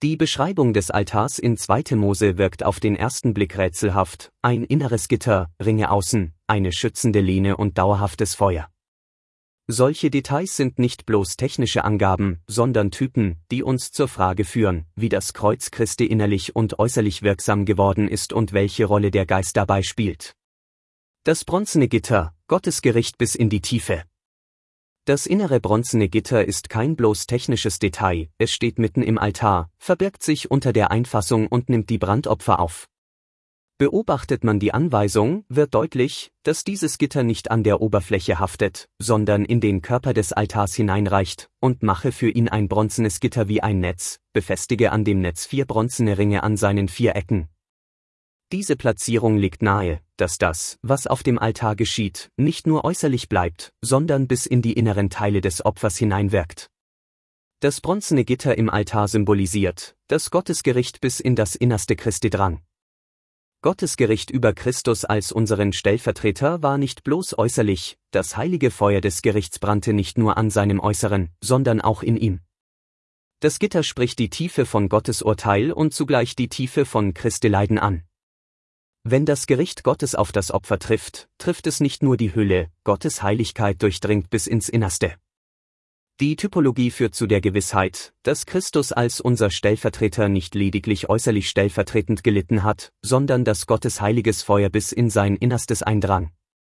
Die Beschreibung des Altars in 2. Mose wirkt auf den ersten Blick rätselhaft: ein inneres Gitter, Ringe außen, eine schützende Lehne und dauerhaftes Feuer. Solche Details sind nicht bloß technische Angaben, sondern Typen, die uns zur Frage führen, wie das Kreuz Christi innerlich und äußerlich wirksam geworden ist und welche Rolle der Geist dabei spielt. Das bronzene Gitter, Gottes Gericht bis in die Tiefe. Das innere bronzene Gitter ist kein bloß technisches Detail, es steht mitten im Altar, verbirgt sich unter der Einfassung und nimmt die Brandopfer auf. Beobachtet man die Anweisung, wird deutlich, dass dieses Gitter nicht an der Oberfläche haftet, sondern in den Körper des Altars hineinreicht: und mache für ihn ein bronzenes Gitter wie ein Netz, befestige an dem Netz 4 bronzene Ringe an seinen 4 Ecken. Diese Platzierung legt nahe, dass das, was auf dem Altar geschieht, nicht nur äußerlich bleibt, sondern bis in die inneren Teile des Opfers hineinwirkt. Das bronzene Gitter im Altar symbolisiert, dass Gottes Gericht bis in das Innerste Christi drang. Gottes Gericht über Christus als unseren Stellvertreter war nicht bloß äußerlich, das heilige Feuer des Gerichts brannte nicht nur an seinem Äußeren, sondern auch in ihm. Das Gitter spricht die Tiefe von Gottes Urteil und zugleich die Tiefe von Christi Leiden an. Wenn das Gericht Gottes auf das Opfer trifft, trifft es nicht nur die Hülle, Gottes Heiligkeit durchdringt bis ins Innerste. Die Typologie führt zu der Gewissheit, dass Christus als unser Stellvertreter nicht lediglich äußerlich stellvertretend gelitten hat, sondern dass Gottes heiliges Feuer bis in sein Innerstes eindrang.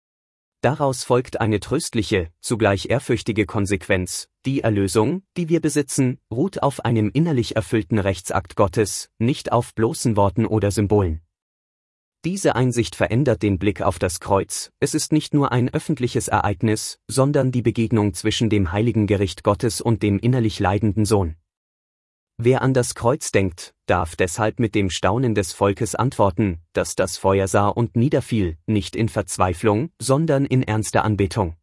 Daraus folgt eine tröstliche, zugleich ehrfürchtige Konsequenz: die Erlösung, die wir besitzen, ruht auf einem innerlich erfüllten Rechtsakt Gottes, nicht auf bloßen Worten oder Symbolen. Diese Einsicht verändert den Blick auf das Kreuz: es ist nicht nur ein öffentliches Ereignis, sondern die Begegnung zwischen dem heiligen Gericht Gottes und dem innerlich leidenden Sohn. Wer an das Kreuz denkt, darf deshalb mit dem Staunen des Volkes antworten, dass das Feuer sah und niederfiel, nicht in Verzweiflung, sondern in ernster Anbetung.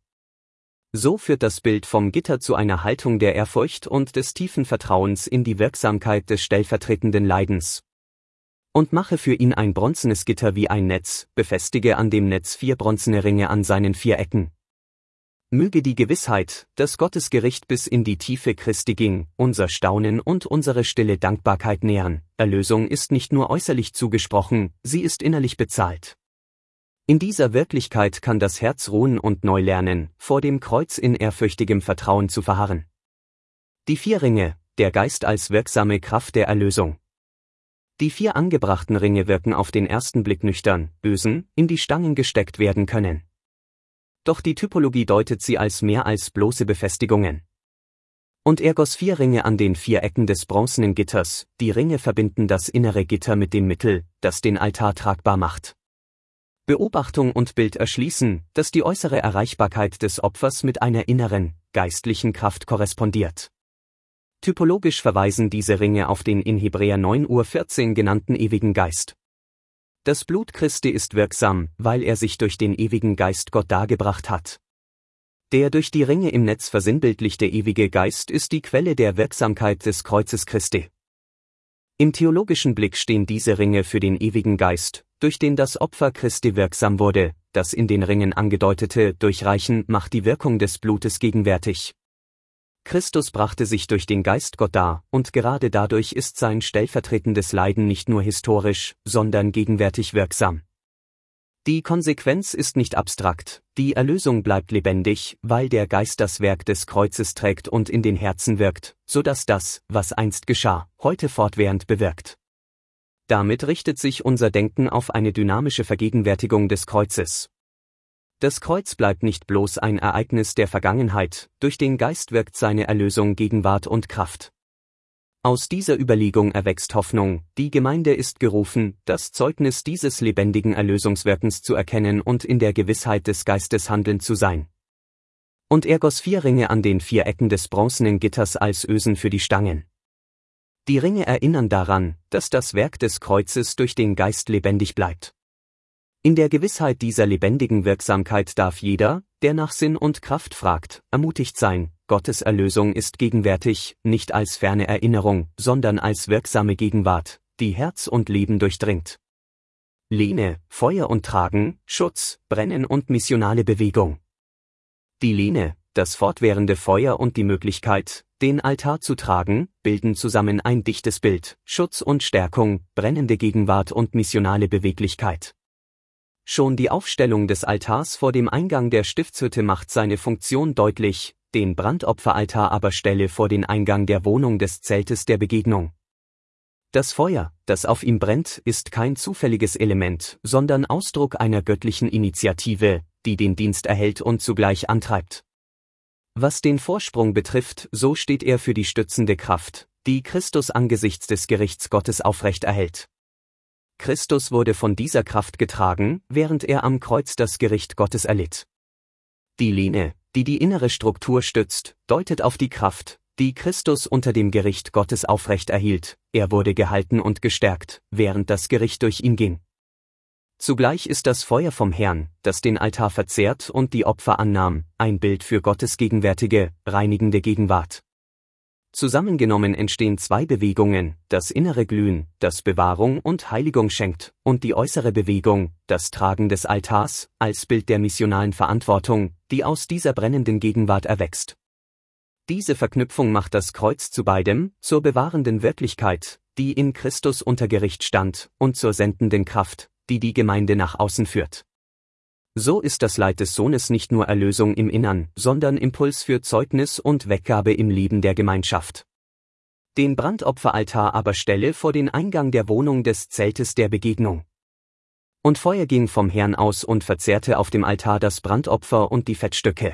So führt das Bild vom Gitter zu einer Haltung der Ehrfurcht und des tiefen Vertrauens in die Wirksamkeit des stellvertretenden Leidens. Und mache für ihn ein bronzenes Gitter wie ein Netz, befestige an dem Netz 4 bronzene Ringe an seinen 4 Ecken. Möge die Gewissheit, dass Gottes Gericht bis in die Tiefe Christi ging, unser Staunen und unsere stille Dankbarkeit nähren: Erlösung ist nicht nur äußerlich zugesprochen, sie ist innerlich bezahlt. In dieser Wirklichkeit kann das Herz ruhen und neu lernen, vor dem Kreuz in ehrfürchtigem Vertrauen zu verharren. Die 4 Ringe, der Geist als wirksame Kraft der Erlösung. Die 4 angebrachten Ringe wirken auf den ersten Blick nüchtern, bösen, in die Stangen gesteckt werden können. Doch die Typologie deutet sie als mehr als bloße Befestigungen. Und er goss 4 Ringe an den 4 Ecken des bronzenen Gitters, die Ringe verbinden das innere Gitter mit dem Mittel, das den Altar tragbar macht. Beobachtung und Bild erschließen, dass die äußere Erreichbarkeit des Opfers mit einer inneren, geistlichen Kraft korrespondiert. Typologisch verweisen diese Ringe auf den in Hebräer 9:14 genannten ewigen Geist. Das Blut Christi ist wirksam, weil er sich durch den ewigen Geist Gott dargebracht hat. Der durch die Ringe im Netz versinnbildlichte ewige Geist ist die Quelle der Wirksamkeit des Kreuzes Christi. Im theologischen Blick stehen diese Ringe für den ewigen Geist, durch den das Opfer Christi wirksam wurde. Das in den Ringen angedeutete Durchreichen macht die Wirkung des Blutes gegenwärtig. Christus brachte sich durch den Geist Gott dar, und gerade dadurch ist sein stellvertretendes Leiden nicht nur historisch, sondern gegenwärtig wirksam. Die Konsequenz ist nicht abstrakt: die Erlösung bleibt lebendig, weil der Geist das Werk des Kreuzes trägt und in den Herzen wirkt, so dass das, was einst geschah, heute fortwährend bewirkt. Damit richtet sich unser Denken auf eine dynamische Vergegenwärtigung des Kreuzes. Das Kreuz bleibt nicht bloß ein Ereignis der Vergangenheit, durch den Geist wirkt seine Erlösung Gegenwart und Kraft. Aus dieser Überlegung erwächst Hoffnung: die Gemeinde ist gerufen, das Zeugnis dieses lebendigen Erlösungswirkens zu erkennen und in der Gewissheit des Geistes handelnd zu sein. Und er goss 4 Ringe an den 4 Ecken des bronzenen Gitters als Ösen für die Stangen. Die Ringe erinnern daran, dass das Werk des Kreuzes durch den Geist lebendig bleibt. In der Gewissheit dieser lebendigen Wirksamkeit darf jeder, der nach Sinn und Kraft fragt, ermutigt sein: Gottes Erlösung ist gegenwärtig, nicht als ferne Erinnerung, sondern als wirksame Gegenwart, die Herz und Leben durchdringt. Lehne, Feuer und Tragen, Schutz, Brennen und missionale Bewegung. Die Lehne, das fortwährende Feuer und die Möglichkeit, den Altar zu tragen, bilden zusammen ein dichtes Bild, Schutz und Stärkung, brennende Gegenwart und missionale Beweglichkeit. Schon die Aufstellung des Altars vor dem Eingang der Stiftshütte macht seine Funktion deutlich, den Brandopferaltar aber stelle vor den Eingang der Wohnung des Zeltes der Begegnung. Das Feuer, das auf ihm brennt, ist kein zufälliges Element, sondern Ausdruck einer göttlichen Initiative, die den Dienst erhält und zugleich antreibt. Was den Vorsprung betrifft, so steht er für die stützende Kraft, die Christus angesichts des Gerichts Gottes aufrecht erhält. Christus wurde von dieser Kraft getragen, während er am Kreuz das Gericht Gottes erlitt. Die Lehne, die die innere Struktur stützt, deutet auf die Kraft, die Christus unter dem Gericht Gottes aufrecht erhielt. Er wurde gehalten und gestärkt, während das Gericht durch ihn ging. Zugleich ist das Feuer vom Herrn, das den Altar verzehrt und die Opfer annahm, ein Bild für Gottes gegenwärtige, reinigende Gegenwart. Zusammengenommen entstehen zwei Bewegungen, das innere Glühen, das Bewahrung und Heiligung schenkt, und die äußere Bewegung, das Tragen des Altars, als Bild der missionalen Verantwortung, die aus dieser brennenden Gegenwart erwächst. Diese Verknüpfung macht das Kreuz zu beidem, zur bewahrenden Wirklichkeit, die in Christus unter Gericht stand, und zur sendenden Kraft, die die Gemeinde nach außen führt. So ist das Leid des Sohnes nicht nur Erlösung im Innern, sondern Impuls für Zeugnis und Weggabe im Leben der Gemeinschaft. Den Brandopferaltar aber stelle vor den Eingang der Wohnung des Zeltes der Begegnung. Und Feuer ging vom Herrn aus und verzehrte auf dem Altar das Brandopfer und die Fettstücke.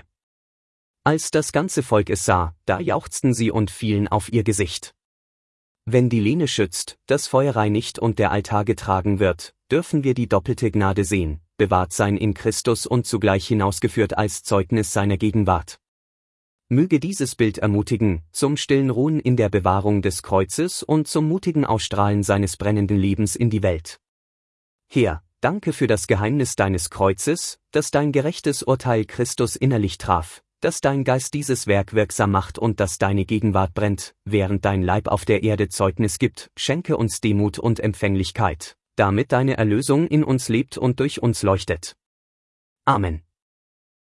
Als das ganze Volk es sah, da jauchzten sie und fielen auf ihr Gesicht. Wenn die Lehne schützt, das Feuer reinigt und der Altar getragen wird, dürfen wir die doppelte Gnade sehen, bewahrt sein in Christus und zugleich hinausgeführt als Zeugnis seiner Gegenwart. Möge dieses Bild ermutigen, zum stillen Ruhen in der Bewahrung des Kreuzes und zum mutigen Ausstrahlen seines brennenden Lebens in die Welt. Herr, danke für das Geheimnis deines Kreuzes, das dein gerechtes Urteil Christus innerlich traf, dass dein Geist dieses Werk wirksam macht und dass deine Gegenwart brennt, während dein Leib auf der Erde Zeugnis gibt. Schenke uns Demut und Empfänglichkeit, damit deine Erlösung in uns lebt und durch uns leuchtet. Amen.